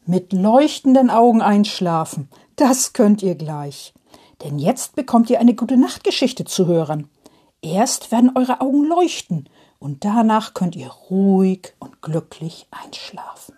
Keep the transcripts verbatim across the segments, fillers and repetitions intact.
Mit leuchtenden Augen einschlafen, das könnt ihr gleich. Denn jetzt bekommt ihr eine Gute-Nacht-Geschichte zu hören. Erst werden eure Augen leuchten und danach könnt ihr ruhig und glücklich einschlafen.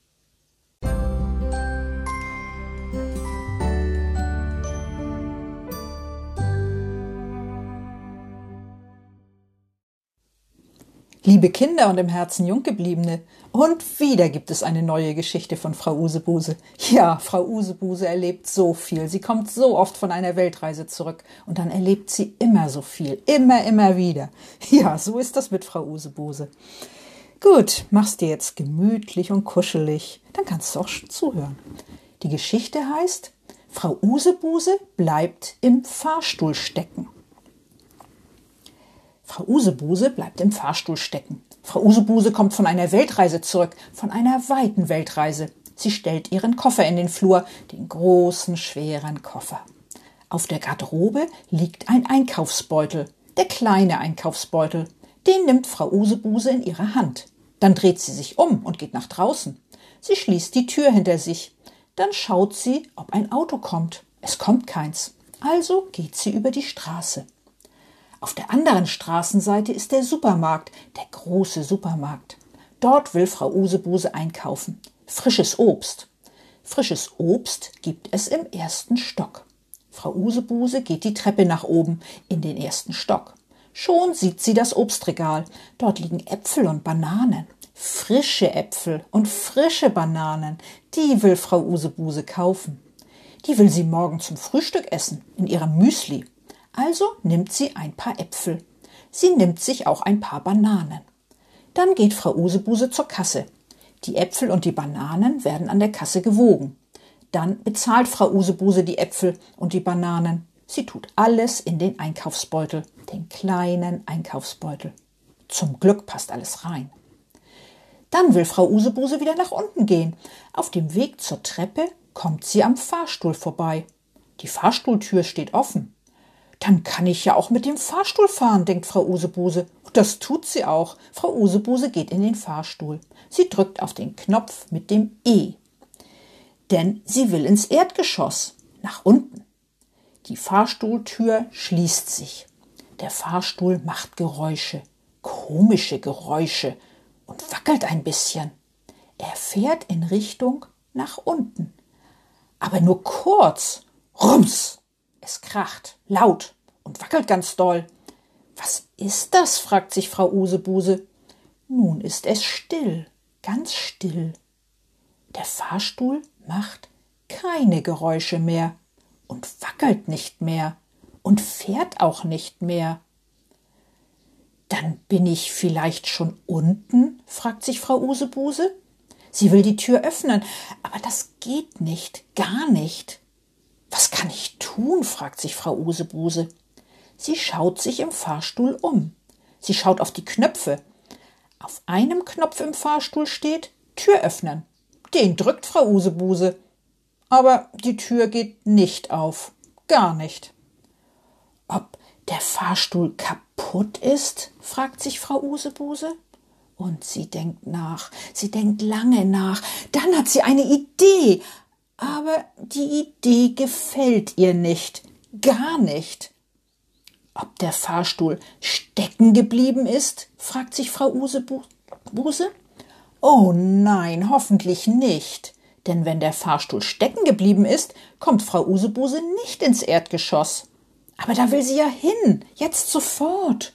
Liebe Kinder und im Herzen Junggebliebene, und wieder gibt es eine neue Geschichte von Frau Usebuse. Ja, Frau Usebuse erlebt so viel, sie kommt so oft von einer Weltreise zurück und dann erlebt sie immer so viel, immer, immer wieder. Ja, so ist das mit Frau Usebuse. Gut, mach's dir jetzt gemütlich und kuschelig, dann kannst du auch schon zuhören. Die Geschichte heißt, Frau Usebuse bleibt im Fahrstuhl stecken. Frau Usebuse bleibt im Fahrstuhl stecken. Frau Usebuse kommt von einer Weltreise zurück, von einer weiten Weltreise. Sie stellt ihren Koffer in den Flur, den großen, schweren Koffer. Auf der Garderobe liegt ein Einkaufsbeutel, der kleine Einkaufsbeutel. Den nimmt Frau Usebuse in ihre Hand. Dann dreht sie sich um und geht nach draußen. Sie schließt die Tür hinter sich. Dann schaut sie, ob ein Auto kommt. Es kommt keins. Also geht sie über die Straße. Auf der anderen Straßenseite ist der Supermarkt, der große Supermarkt. Dort will Frau Usebuse einkaufen. Frisches Obst. Frisches Obst gibt es im ersten Stock. Frau Usebuse geht die Treppe nach oben in den ersten Stock. Schon sieht sie das Obstregal. Dort liegen Äpfel und Bananen. Frische Äpfel und frische Bananen, die will Frau Usebuse kaufen. Die will sie morgen zum Frühstück essen, in ihrem Müsli. Also nimmt sie ein paar Äpfel. Sie nimmt sich auch ein paar Bananen. Dann geht Frau Usebuse zur Kasse. Die Äpfel und die Bananen werden an der Kasse gewogen. Dann bezahlt Frau Usebuse die Äpfel und die Bananen. Sie tut alles in den Einkaufsbeutel, den kleinen Einkaufsbeutel. Zum Glück passt alles rein. Dann will Frau Usebuse wieder nach unten gehen. Auf dem Weg zur Treppe kommt sie am Fahrstuhl vorbei. Die Fahrstuhltür steht offen. Dann kann ich ja auch mit dem Fahrstuhl fahren, denkt Frau Usebuse. Und das tut sie auch. Frau Usebuse geht in den Fahrstuhl. Sie drückt auf den Knopf mit dem E. Denn sie will ins Erdgeschoss, nach unten. Die Fahrstuhltür schließt sich. Der Fahrstuhl macht Geräusche, komische Geräusche und wackelt ein bisschen. Er fährt in Richtung nach unten. Aber nur kurz. Rums! Es kracht, laut und wackelt ganz doll. Was ist das? Fragt sich Frau Usebuse. Nun ist es still, ganz still. Der Fahrstuhl macht keine Geräusche mehr und wackelt nicht mehr und fährt auch nicht mehr. Dann bin ich vielleicht schon unten? Fragt sich Frau Usebuse. Sie will die Tür öffnen, aber das geht nicht, gar nicht. Was kann ich tun? Fragt sich Frau Usebuse. Sie schaut sich im Fahrstuhl um. Sie schaut auf die Knöpfe. Auf einem Knopf im Fahrstuhl steht Tür öffnen. Den drückt Frau Usebuse. Aber die Tür geht nicht auf. Gar nicht. Ob der Fahrstuhl kaputt ist? Fragt sich Frau Usebuse. Und sie denkt nach. Sie denkt lange nach. Dann hat sie eine Idee. Aber die Idee gefällt ihr nicht, gar nicht. Ob der Fahrstuhl stecken geblieben ist, fragt sich Frau Usebuse. Oh nein, hoffentlich nicht. Denn wenn der Fahrstuhl stecken geblieben ist, kommt Frau Usebuse nicht ins Erdgeschoss. Aber da will sie ja hin, jetzt sofort.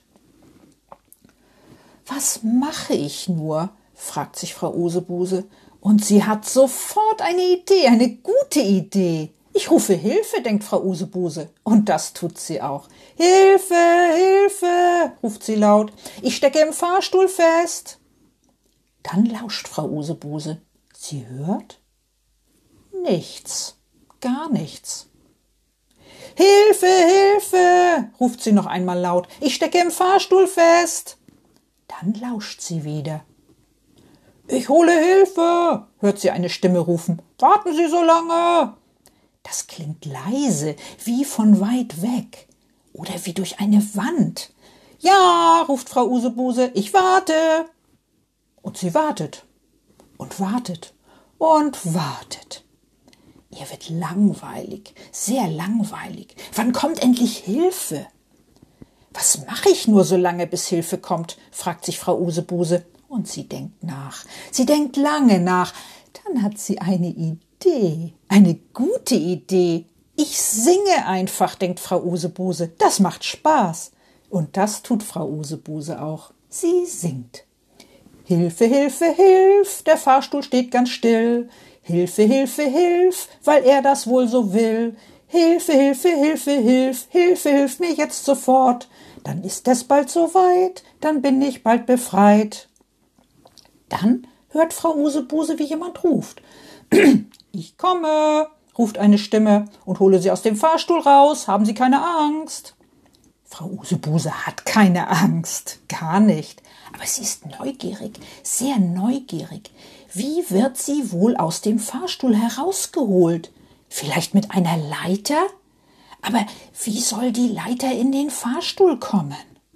Was mache ich nur? Fragt sich Frau Usebuse. Und sie hat sofort eine Idee, eine gute Idee. Ich rufe Hilfe, denkt Frau Usebuse. Und das tut sie auch. Hilfe, Hilfe, ruft sie laut. Ich stecke im Fahrstuhl fest. Dann lauscht Frau Usebuse. Sie hört nichts, gar nichts. Hilfe, Hilfe, ruft sie noch einmal laut. Ich stecke im Fahrstuhl fest. Dann lauscht sie wieder. Ich hole Hilfe, hört sie eine Stimme rufen. Warten Sie so lange. Das klingt leise, wie von weit weg oder wie durch eine Wand. Ja, ruft Frau Usebuse, ich warte. Und sie wartet und wartet und wartet. Ihr wird langweilig, sehr langweilig. Wann kommt endlich Hilfe? Was mache ich nur so lange, bis Hilfe kommt? Fragt sich Frau Usebuse. Und sie denkt nach. Sie denkt lange nach. Dann hat sie eine Idee. Eine gute Idee. Ich singe einfach, denkt Frau Usebuse. Das macht Spaß. Und das tut Frau Usebuse auch. Sie singt. Hilfe, Hilfe, Hilf, der Fahrstuhl steht ganz still. Hilfe, Hilfe, Hilf, weil er das wohl so will. Hilfe, Hilfe, Hilfe, Hilf, Hilfe, hilf mir jetzt sofort. Dann ist es bald soweit, dann bin ich bald befreit. Dann hört Frau Usebuse, wie jemand ruft. Ich komme, ruft eine Stimme und hole Sie aus dem Fahrstuhl raus. Haben Sie keine Angst? Frau Usebuse hat keine Angst, gar nicht. Aber sie ist neugierig, sehr neugierig. Wie wird sie wohl aus dem Fahrstuhl herausgeholt? Vielleicht mit einer Leiter? Aber wie soll die Leiter in den Fahrstuhl kommen?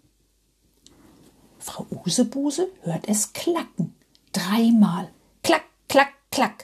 Frau Usebuse hört es klacken. Dreimal. Klack, klack, klack.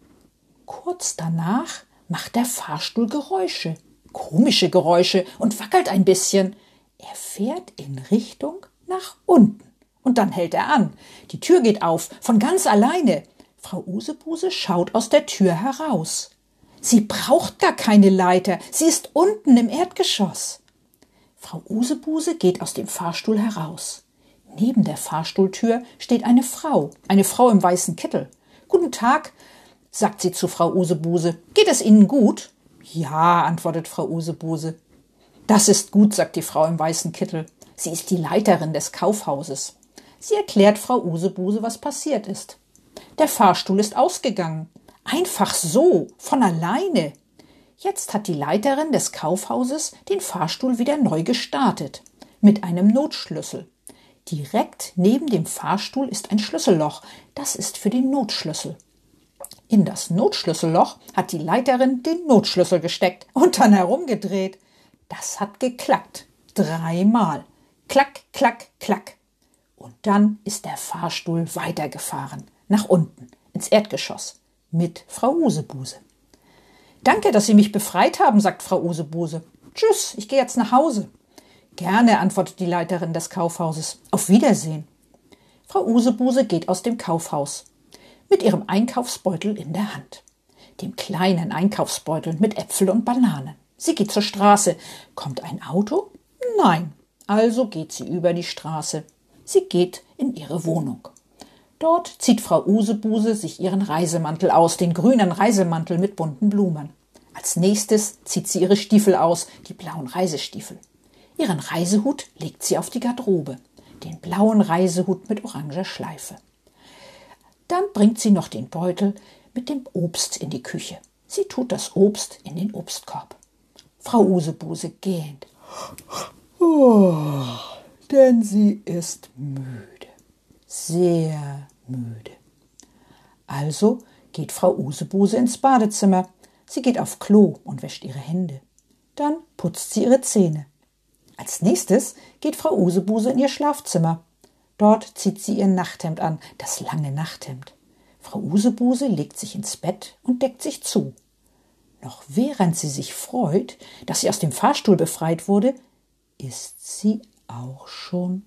Kurz danach macht der Fahrstuhl Geräusche. Komische Geräusche und wackelt ein bisschen. Er fährt in Richtung nach unten. Und dann hält er an. Die Tür geht auf, von ganz alleine. Frau Usebuse schaut aus der Tür heraus. Sie braucht gar keine Leiter. Sie ist unten im Erdgeschoss. Frau Usebuse geht aus dem Fahrstuhl heraus. Neben der Fahrstuhltür steht eine Frau, eine Frau im weißen Kittel. »Guten Tag«, sagt sie zu Frau Usebuse. »Geht es Ihnen gut?« »Ja«, antwortet Frau Usebuse. »Das ist gut«, sagt die Frau im weißen Kittel. Sie ist die Leiterin des Kaufhauses. Sie erklärt Frau Usebuse, was passiert ist. Der Fahrstuhl ist ausgegangen. Einfach so, von alleine. Jetzt hat die Leiterin des Kaufhauses den Fahrstuhl wieder neu gestartet. Mit einem Notschlüssel. Direkt neben dem Fahrstuhl ist ein Schlüsselloch. Das ist für den Notschlüssel. In das Notschlüsselloch hat die Leiterin den Notschlüssel gesteckt und dann herumgedreht. Das hat geklackt. Dreimal. Klack, klack, klack. Und dann ist der Fahrstuhl weitergefahren. Nach unten, ins Erdgeschoss. Mit Frau Usebuse. »Danke, dass Sie mich befreit haben«, sagt Frau Usebuse. »Tschüss, ich gehe jetzt nach Hause.« »Gerne«, antwortet die Leiterin des Kaufhauses. »Auf Wiedersehen.« Frau Usebuse geht aus dem Kaufhaus. Mit ihrem Einkaufsbeutel in der Hand. Dem kleinen Einkaufsbeutel mit Äpfel und Bananen. Sie geht zur Straße. Kommt ein Auto? Nein. Also geht sie über die Straße. Sie geht in ihre Wohnung. Dort zieht Frau Usebuse sich ihren Reisemantel aus, den grünen Reisemantel mit bunten Blumen. Als nächstes zieht sie ihre Stiefel aus, die blauen Reisestiefel. Ihren Reisehut legt sie auf die Garderobe, den blauen Reisehut mit oranger Schleife. Dann bringt sie noch den Beutel mit dem Obst in die Küche. Sie tut das Obst in den Obstkorb. Frau Usebuse gähnt. Oh, denn sie ist müde, sehr müde. Also geht Frau Usebuse ins Badezimmer. Sie geht auf Klo und wäscht ihre Hände. Dann putzt sie ihre Zähne. Als nächstes geht Frau Usebuse in ihr Schlafzimmer. Dort zieht sie ihr Nachthemd an, das lange Nachthemd. Frau Usebuse legt sich ins Bett und deckt sich zu. Noch während sie sich freut, dass sie aus dem Fahrstuhl befreit wurde, ist sie auch schon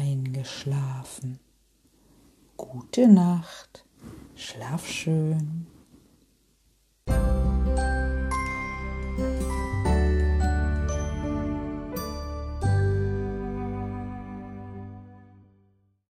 eingeschlafen. Gute Nacht, schlaf schön.